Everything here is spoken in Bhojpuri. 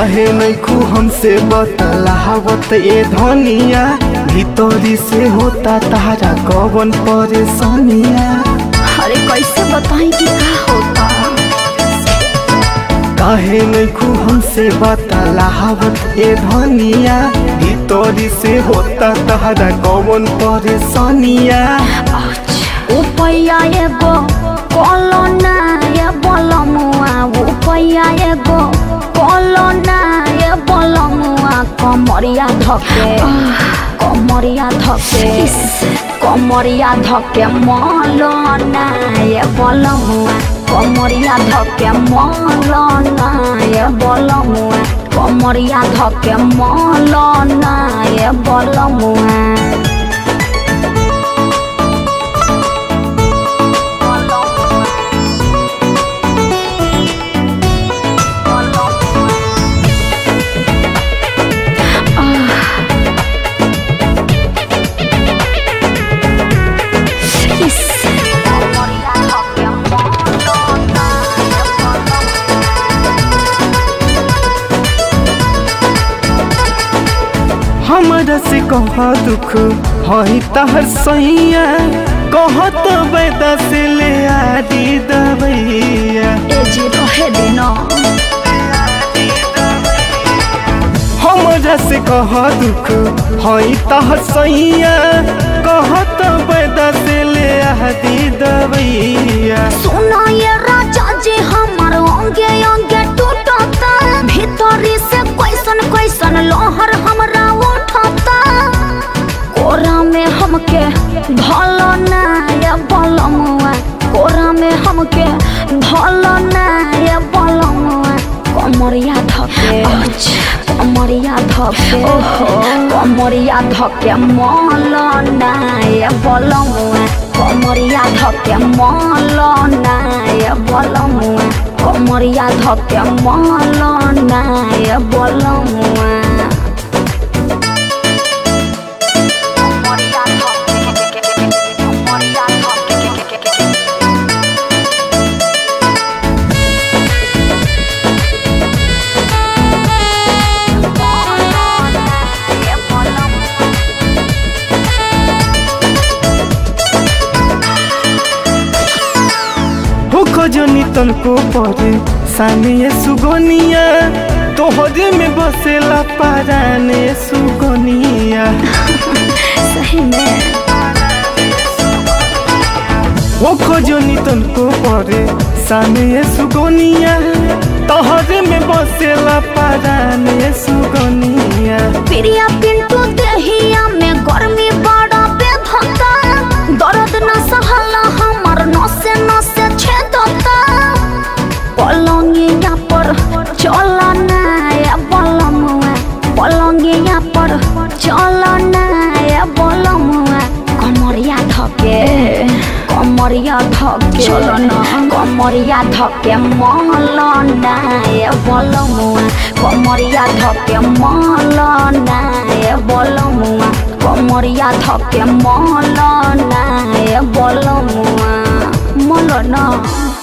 काहे नैखू हमसे बतलावत ए धनिया, भीतरी से होता तारा कवन परेशानिया। अरे कैसे बताई कि का होता। काहे नैखू हमसे बतलावत ए धनिया, भीतरी से होता तारा कवन परेशानिया। उपाया एगो कोलोना ये बोलमुआ, उपाया एगो कोलोना ये बोलमुआ, कमरिया धके कमरिया धके कमरिया धके मौलाना ये बोलमुआ, कमरिया धके मौलाना ये बोलमुआ, कमरिया धके मौलाना ये बोलमुआ। हमरा से कह दुख हई तहर सैया, कहत बैदा से ले आदि दवैया। जी रहे दिन हमरा से कह दुख हई तहर सैया, कहत बैदा से ले आदि दवैया। सुना ये राजा जी हमार अंगे अंगे टूटता, भीतरी से कैसन कैसन लोहर हमरा उठता। कोरा में हमके धलो ना ये बोलमुआ, कोरा में हमके धलो ना ये बोलमुआ, कमरिया धके कमरिया धके कमरिया धके मौलाना ये बोलमुआ, कमरिया धके मौलाना ये बोलमुआ, कमरिया धके मौलाना ये बोलमुआ। खजनी तनको परे सानिए सुगनिया, तोहरे में बसेला पाराने सुगनिया। सही में हो खजनी तनको परे सानिए सुगनिया, तोहरे में बसेला पाराने सुगनिया। प्रिया पिंटू देहिया में गर्मी बड़ा बेधता, दर्द न सहला हमर नसे नसे छेदता। पलंगिया पर चलना ये बोलमुआ, पलंगिया पर चलना ये बोलमुआ, कमरिया धके कमरिया धके चलना, कमरिया धके मौलाना ये बोलमुआ, कमरिया धके मौलाना ये बोलमुआ, कमरिया धके मौलाना ये बोलमुआ, मौलाना।